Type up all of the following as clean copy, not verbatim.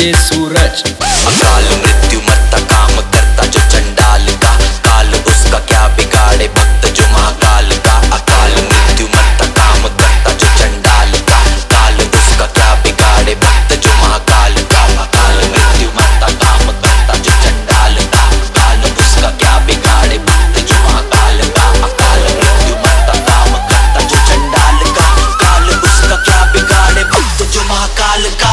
DJ सूरज। अकाल मृत्यु मरता काम करता जो चंडाल का, काल उसका क्या बिगाड़े भक्त जो महाकाल का। अकाल मृत्यु मरता काम करता जो चंडाल का, काल उसका क्या बिगाड़े भक्त जो महाकाल का। अकाल मृत्यु मरता काम करता जो चंडाल का, काल उसका क्या बिगाड़े भक्त जो महाकाल का। अकाल मृत्यु मरता काम करता जो चंडाल का, काल उसका क्या बिगाड़े भक्त जो महाकाल का।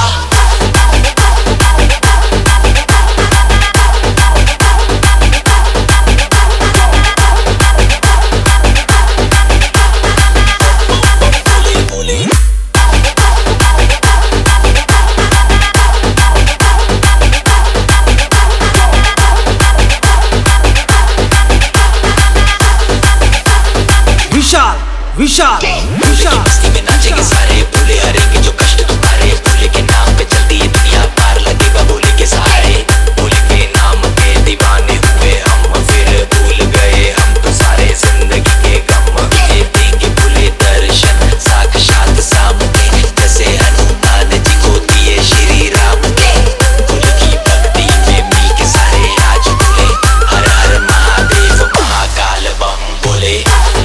विशाल विशाल विशाल मस्ती में नाचेंगे सारे, भूले हरेंगे जो कष्ट तुम्हारे। भोले के नाम पे चलती है दुनिया, पार लगेगा भोले के सहारे। भोले के नाम पे दीवाने हुए हम, फिर भूल गए हम तो सारे जिंदगी के गम। ये देंगे भोले दर्शन साक्षात सामने, जैसे हनुमान जी को दिए श्री राम के। भोले की भक्ति में मिल के सारे आज बोले, हर हर महादेव महाकाल बम बोले।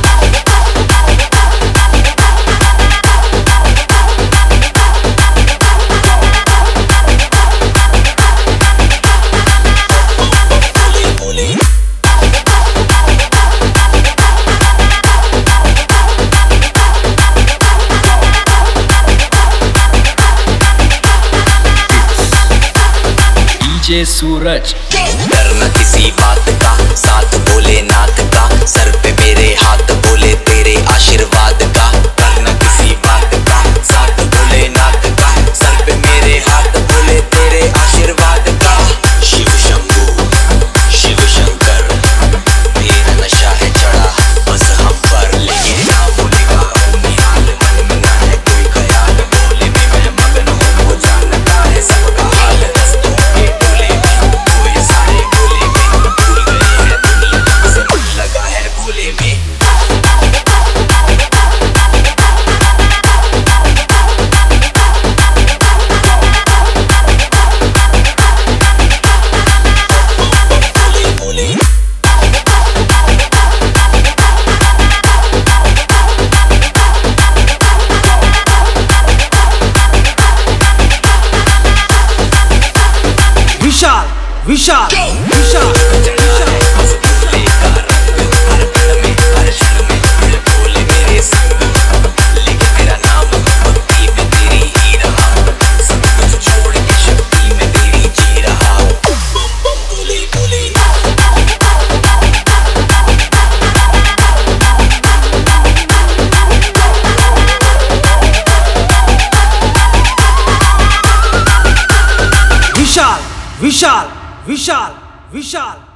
डीजे सूरज। डरना किसी बात का, साथ भोलेनाथ का, सर पे मेरे हाथ बोले तेरे आशीर्वाद का। डरना किसी बात का, साथ भोलेनाथ का, सर पे मेरे हाथ बोले तेरे आशीर्वाद का। शिव शंभू शिव शंकर, तेरा नशा है चढ़ा बस हम पर, लेकिन ना बोलेगा निहाल, मन में ना है कोई ख्याल। भोले में मैं मगन हूँ, वो जानता है सबका हाल। दस्तों के टोले में कोई सारे भोले में, भूल गए हैं दुनिया से मन लगा है भोले में। विशाल विशाल विशाल विशाल विशाल विशाल विशाल।